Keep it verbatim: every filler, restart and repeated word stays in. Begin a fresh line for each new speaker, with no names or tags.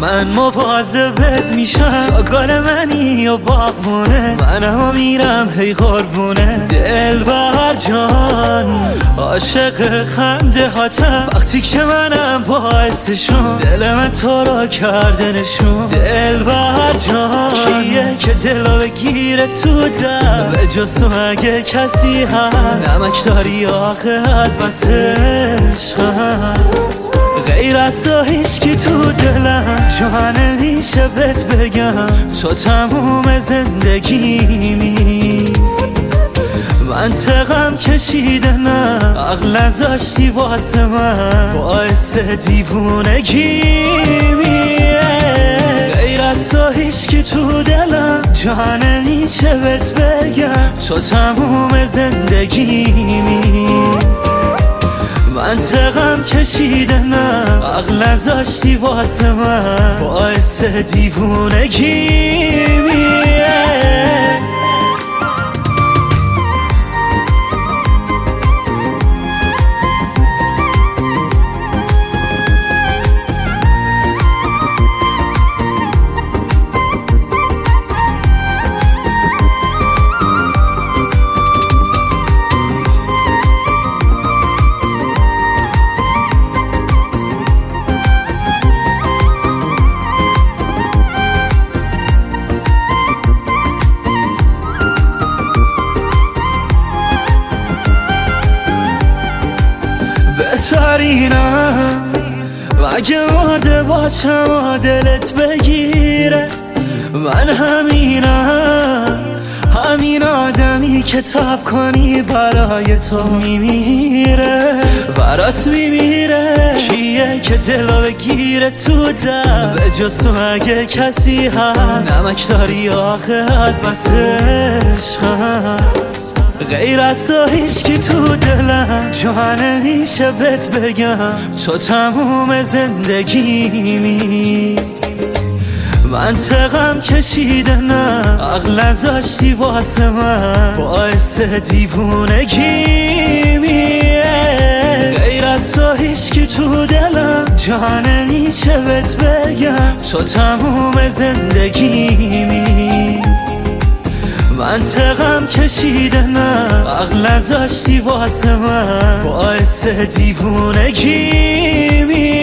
من مواظبت میشم تا کار منی یا باغبونه، منم میرم هی قربونه دلبر جان، عاشق خنده هاتم وقتی که منم باعثشون، دل من تو را کرده نشون. دلبر جان کیه که دلو بگیره تو دل، به جز تو اگه کسی هست نمک داری آخه از بس عشقم، غیر از تو هیچکی تو دلم جا نمیشه بهت بگم، تو تموم زندگیمی. منطقم کشیده نه عقل نذاشتی واسه من، باعث دیوونگیمی. غیر از تو هیچکی تو دلم جا نمیشه بهت بگم، تو تموم زندگیمی. منطقم کشیده نه عقل نذاشتی واسه من، باعث دیوونگیمی. بهترینم مگه مرده باشم و دلت بگیره، من همینم، همین آدمی که تاب کنی برای تو میمیره، برات میمیره. کیه که دلو بگیره تو دل، به جز تو اگه کسی هست نمک داری آخه از بس عشقم، غیر از تو هیچکی تو دلم جا نمیشه بهت بگم، تو تموم زندگیمی. منطقم کشیده نه عقل نذاشتی واسه من، باعث دیوونگیمی. غیر از تو هیچکی تو دلم جا نمیشه بهت بگم، تو تموم زندگیمی. منطقم کشیده نه عقل نذاشتی واسه من، باعث دیوونگیمی.